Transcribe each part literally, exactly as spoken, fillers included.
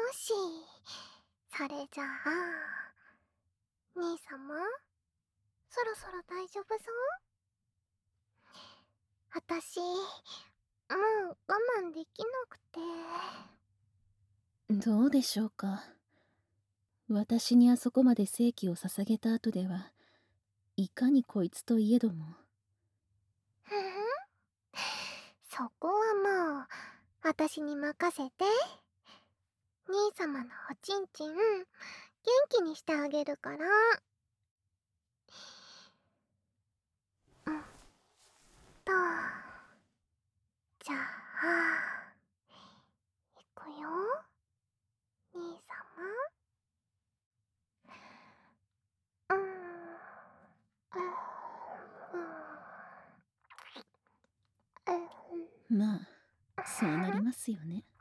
し。それじゃあ、兄様、そろそろ大丈夫そう？あたし、もう我慢できなくて。 どうでしょうか。私にあそこまで生気を捧げた後では、いかにこいつといえども。 ふふん、そこはもう、あたしに任せて。兄様のおちんちん、元気にしてあげるから。うん。と。じゃあ、いくよ、兄様。うーん。 まあ、そうなりますよね。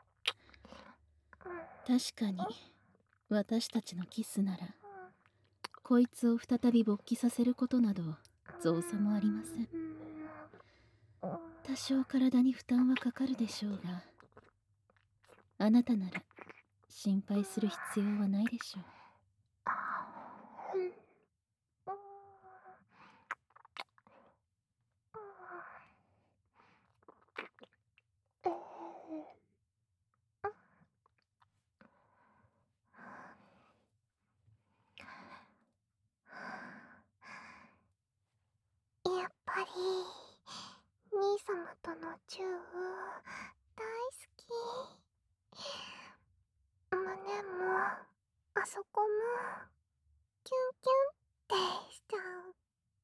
確かに、私たちのキスなら、こいつを再び勃起させることなど、造作もありません。多少体に負担はかかるでしょうが、あなたなら、心配する必要はないでしょう。 やっぱり兄様とのチュー大好き。胸もあそこもキュンキュンってしちゃう。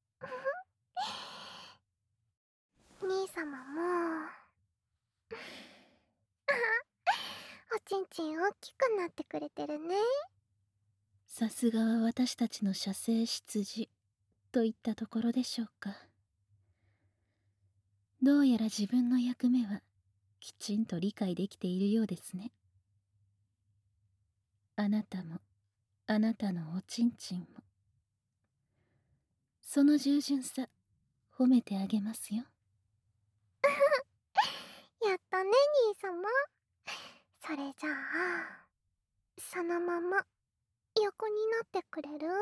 兄様もおちんちん大きくなってくれてるね。 さすがは私たちの射精出自といったところでしょうか。どうやら自分の役目はきちんと理解できているようですね。あなたもあなたのおちんちんも、その従順さ褒めてあげますよ。 やったね、兄様。それじゃあ、そのまま横になってくれる？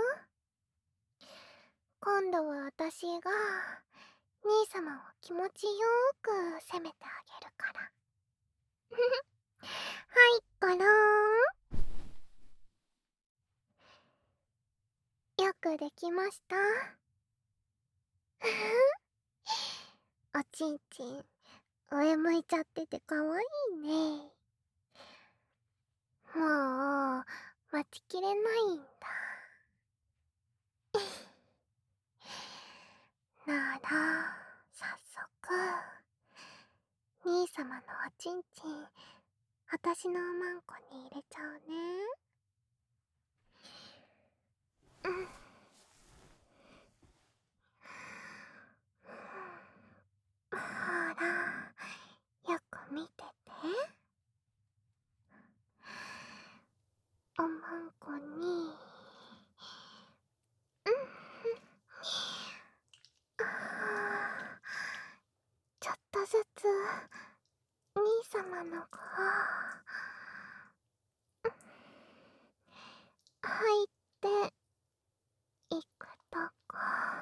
今度は私が兄様を気持ちよーく責めてあげるから。はい、ゴローン。よくできました。ふふ、おちんちん上向いちゃっててかわいいね。もう待ちきれないんだ。なら早速兄様のおちんちんあたしのおまんこに入れちゃうね。うん。ほら、よく見てて。おまんこに、うん、あ、ちょっとずつ兄様の子入っていくとこ、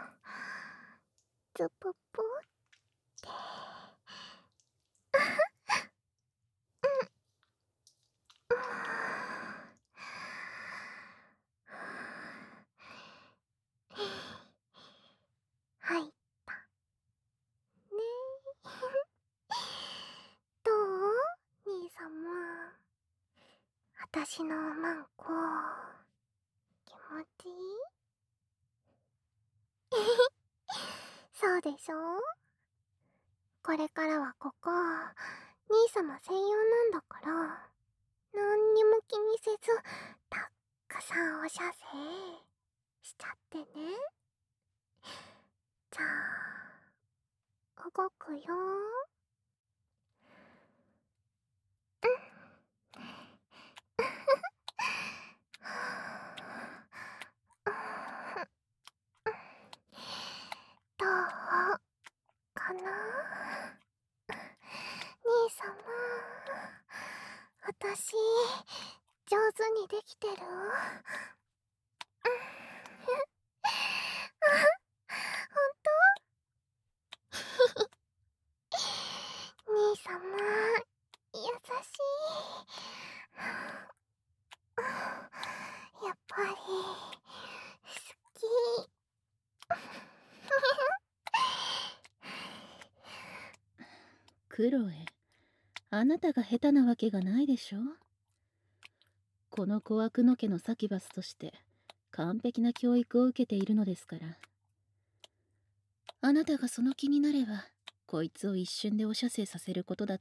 ズププってうん、入ったね。どう？兄様、あたしのおまんこ気持ちいい？そうでしょ？これからはここ兄様専用なんだから、なんにも気にせずたっくさんお射精しちゃってね。じゃあ動くよ。うん。どうかな、兄様。あたし上手にできてる？あ、ほんと？兄様、優しい。やっぱり、好き。 クロエ、あなたが下手なわけがないでしょ。この小悪の家のサキュバスとして完璧な教育を受けているのですから。あなたがその気になれば、こいつを一瞬でお射精させることだって。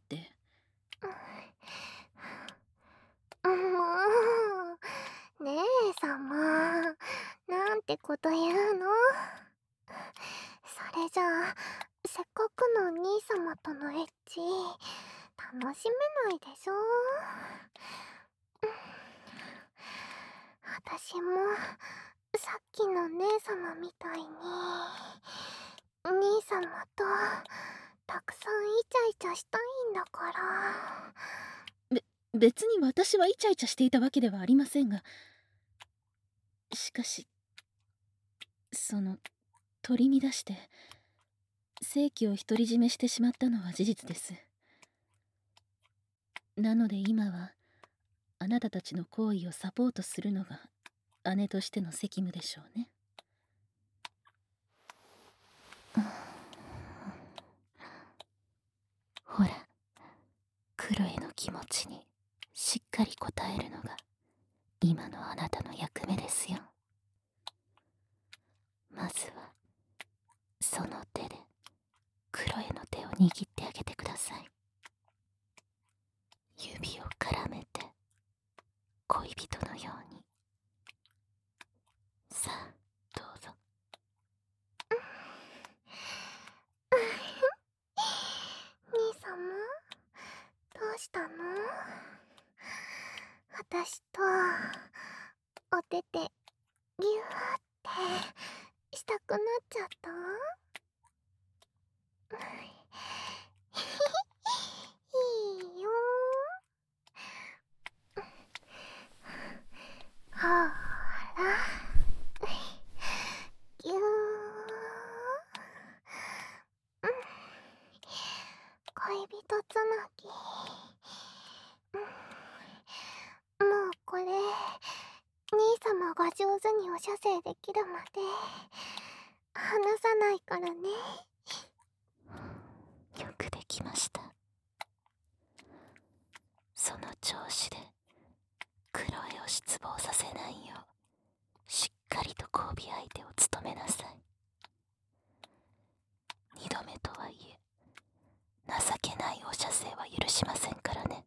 もう、姉様、なんてこと言うの。それじゃあ、せっかくの兄様とのエッチ、楽しめないでしょ。私も、さっきの姉様みたいに、兄様と、たくさんイチャイチャしたいんだから。 べ、別に私はイチャイチャしていたわけではありませんが、しかし、その、取り乱して、性器を独り占めしてしまったのは事実です。なので今は、あなたたちの行為をサポートするのが姉としての責務でしょうね。ほら、クロエの気持ちにしっかり応えるのが今のあなたの役目ですよ。まずはその手でクロエの手を握ってあげてください。指を絡めて恋人のように。さあ、どうぞ。 兄様、どうしたの？私とお手手ギューってしたくなっちゃった？いいよ。ほら、ギュー。恋人つなぎ。もうこれ、兄様が上手にお射精できるまで離さないからね。 よくできました。その調子でクロエを失望させないようしっかりと交尾相手を務めなさい。二度目とはいえ情けないお射精は許しませんからね。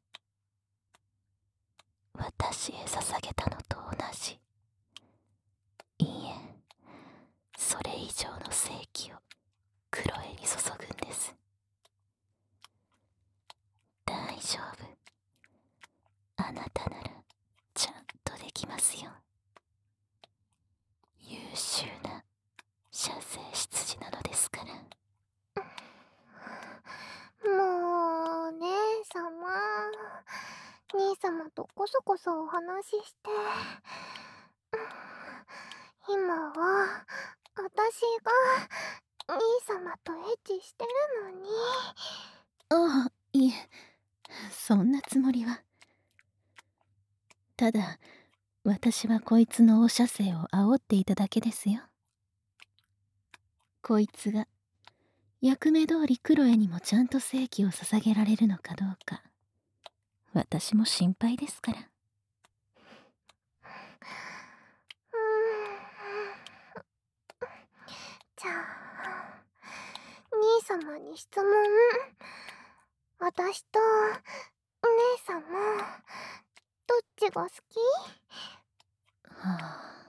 私へ捧げたのと同じ。いいえ、それ以上の性器をクロエに注ぐんです。大丈夫。あなたならちゃんとできますよ。優秀な射精執事なのですから。 もう姉様、兄様とこそこそお話しして。今は私が兄様とエッチしてるのに。 ああ、いえ、そんなつもりは。ただ私はこいつのお射精を煽っていただけですよ。こいつが役目通りクロエにもちゃんと性器を捧げられるのかどうか、私も心配ですから。 うーん。じゃあ、兄様に質問。私とお姉様、どっちが好き？ はあ。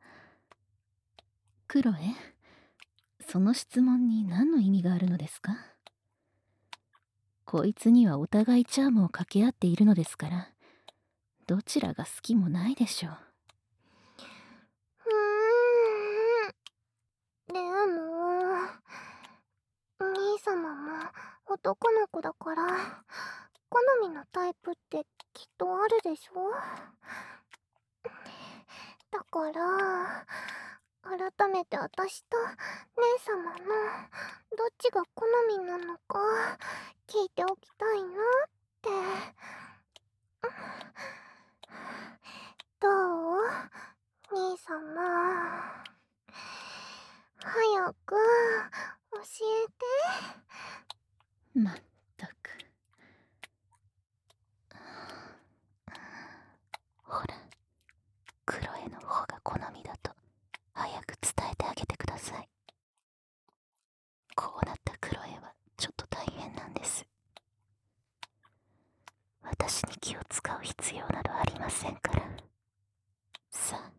クロエ、その質問に何の意味があるのですか？こいつにはお互いチャームを掛け合っているのですから、どちらが好きもないでしょう。 うーん。でも、兄様も男の子だから、 好みのタイプってきっとあるでしょ。だから改めて私と姉様のどっちが好みなのか聞いておきたいなって。どう兄様、早く教えて。 まったく。ほら、クロエの方が好みだと早く伝えてあげてください。こうなったクロエはちょっと大変なんです。私に気を使う必要などありませんから。さあ。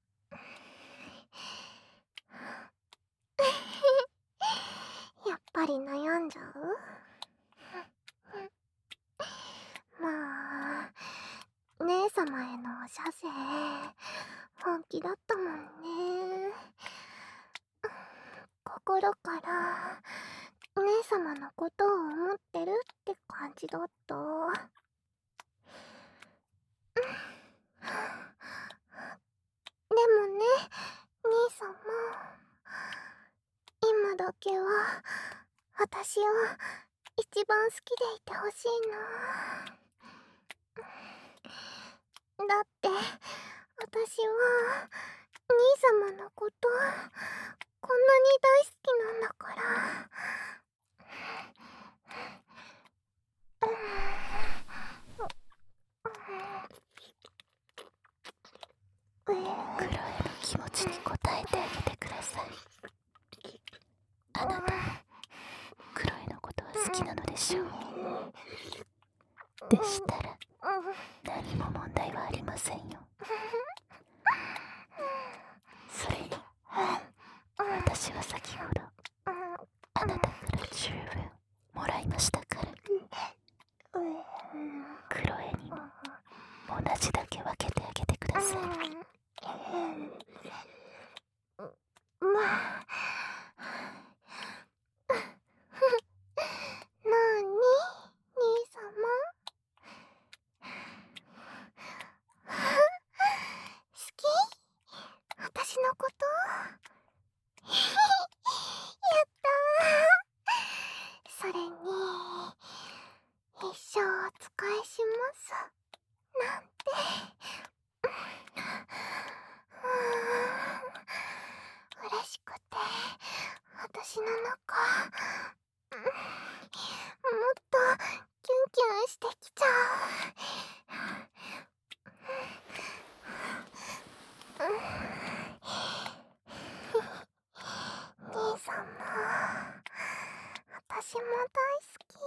やっぱり悩んじゃう。まあ姉様へのお射精本気だったもんね。心から姉様のことを思ってるって感じだった。でもね、兄様、今だけは私を一番好きでいてほしいな。だって私は兄様のことこんなに大好きなんだから。 クロエの気持ちに応えてあげてください。あなたもクロエのことは好きなのでしょう。でしたら何も問題はありませんよ。それに私は先ほどあなたから十分もらいましたから。クロエにも同じだけ分けてあげてください。 まあなーに兄様、好き？私のこと？やったー。それに一生お仕えしますなんて。嬉しくて私の中もっとキュンキュンしてきちゃう。兄さんも私も大好き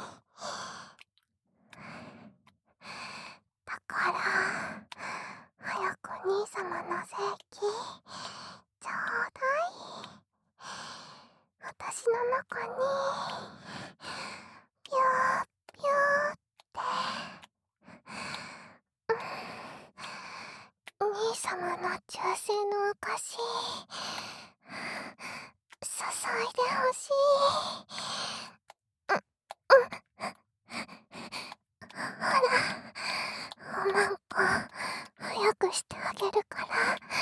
だから、早く兄様の性器ちょうだい。私の中にピューピューって。兄様の忠誠の証注いでほしい。う、うん。ほら、おまんこ早くしてあげるから。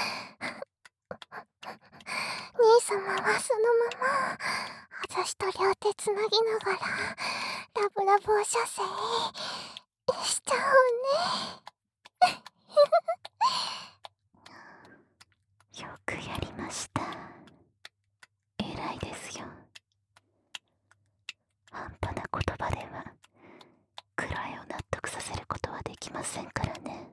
兄様はそのまま私と両手つなぎながらラブラブお射精しちゃおうね。 よくやりました。偉いですよ。半端な言葉ではクロエを納得させることはできませんからね。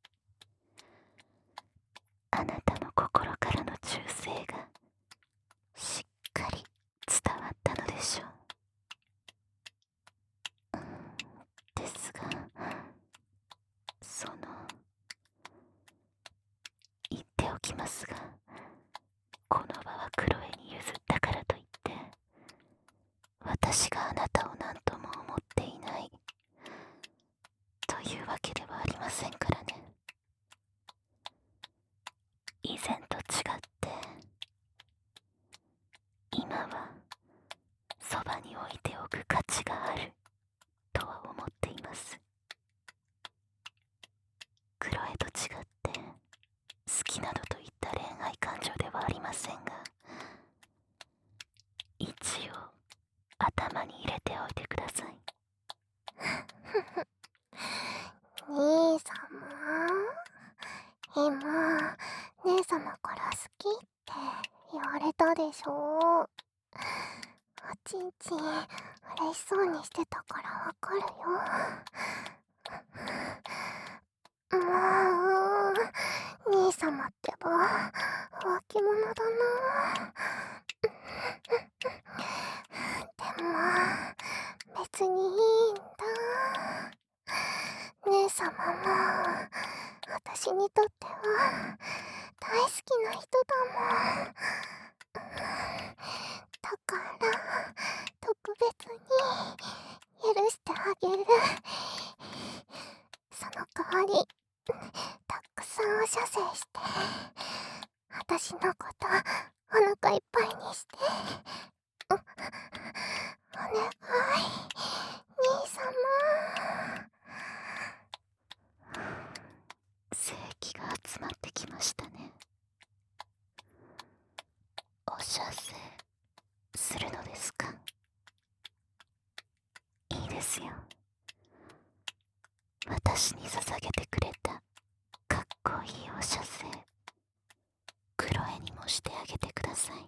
あなたの心からの忠誠がしっかり伝わったのでしょう。ですが、その言っておきますが、この場はクロエに譲ったからといって私があなたを何とも思っていないというわけではありませんからね。以前と違って今はそばに置いておく価値があるとは思っています。 今、姉様から好きって言われたでしょ。おちんちん嬉しそうにしてたからわかるよ。もう、兄様ってば、脇者だな。でも、別にいいんだ。姉様も、私にとっては、大好きな人だもん。だから、特別に、許してあげる。その代わり、たくさんお射精して、私のことお腹いっぱいにして。お、お願い、兄様。 精気が集まってきましたね。お射精するのですか？いいですよ。私に捧げてくれたかっこいいお射精、クロエにもしてあげてください。 もう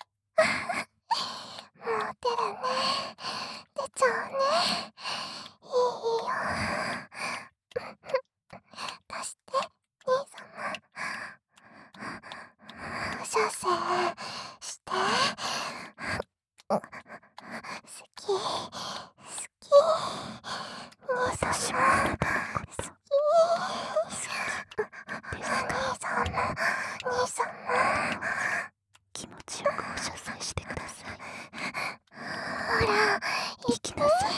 出るね。出ちゃうね。いいよ。出して、兄様。射精して。好き、好き。兄私も様。 あなたのこと好き。 ですか？ 兄様、兄様。 気持ちよくお射精してください。 ほら、 行きなさい。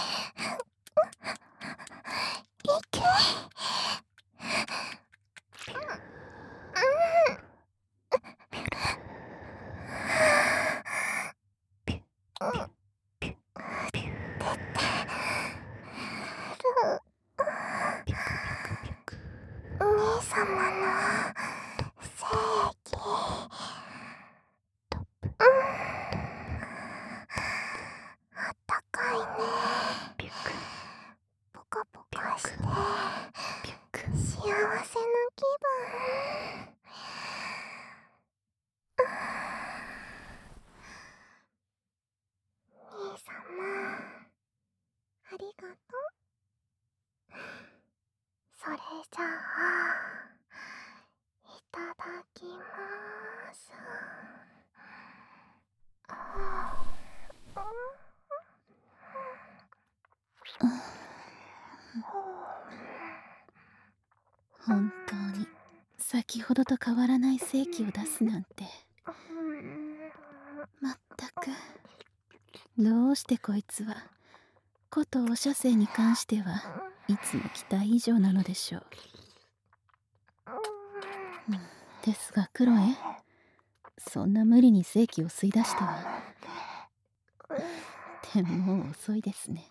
行け。兄様の精液。あったかいね。ポカポカして幸せな気分。兄様、ありがとう。それじゃあ、いただきまーす。 本当に先ほどと変わらない精気を出すなんて。まったく、どうしてこいつはことお射精に関してはいつも期待以上なのでしょう。うん、ですがクロエ、そんな無理に精気を吸い出しては。でももう遅いですね。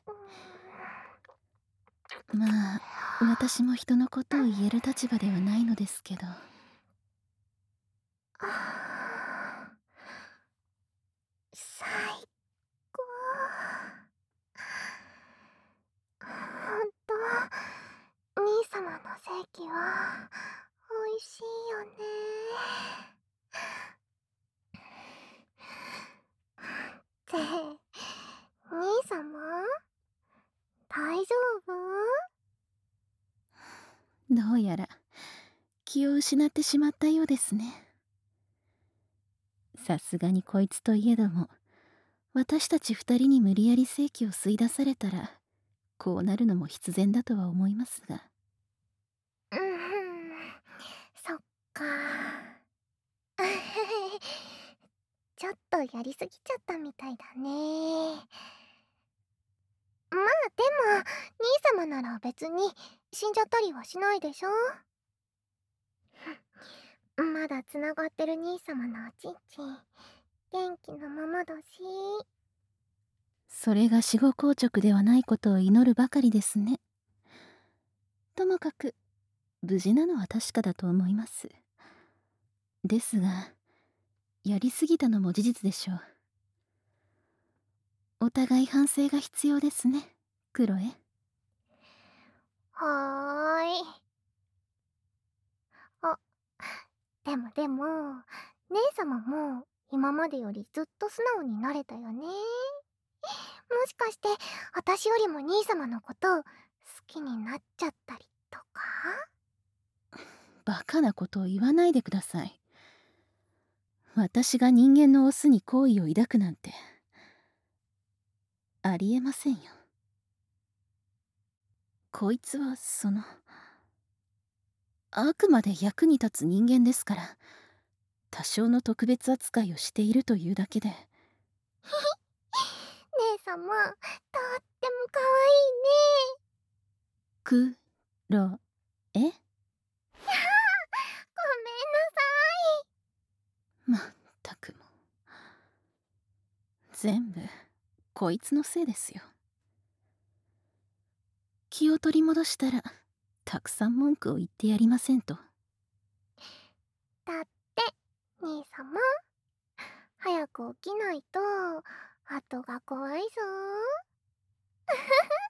まあ私も人のことを言える立場ではないのですけど。 最高。ほんと、兄様の精気はおいしいよね。って兄様、大丈夫？ どうやら気を失ってしまったようですね。さすがにこいつといえども、私たち二人に無理やり精気を吸い出されたらこうなるのも必然だとは思いますが。 うん、そっか。ちょっとやりすぎちゃったみたいだね。まあでも兄様なら別に死んじゃったりはしないでしょ。まだつながってる兄様のおちんちん元気なままだし。 それが死後硬直ではないことを祈るばかりですね。ともかく無事なのは確かだと思います。ですがやりすぎたのも事実でしょう。お互い反省が必要ですね、クロエ。 はーい。 あ、でもでも、姉様も今までよりずっと素直になれたよね。もしかして私よりも兄様のこと好きになっちゃったりとか？ バカなことを言わないでください。私が人間のオスに好意を抱くなんてありえませんよ。こいつはそのあくまで役に立つ人間ですから、多少の特別扱いをしているというだけで。 姉様、とっても可くろえ愛いね。ごめんなさい。 まったくも。全部こいつのせいですよ。気を取り戻したらたくさん文句を言ってやりませんと。 だって兄様、早く起きないと後が怖いぞ。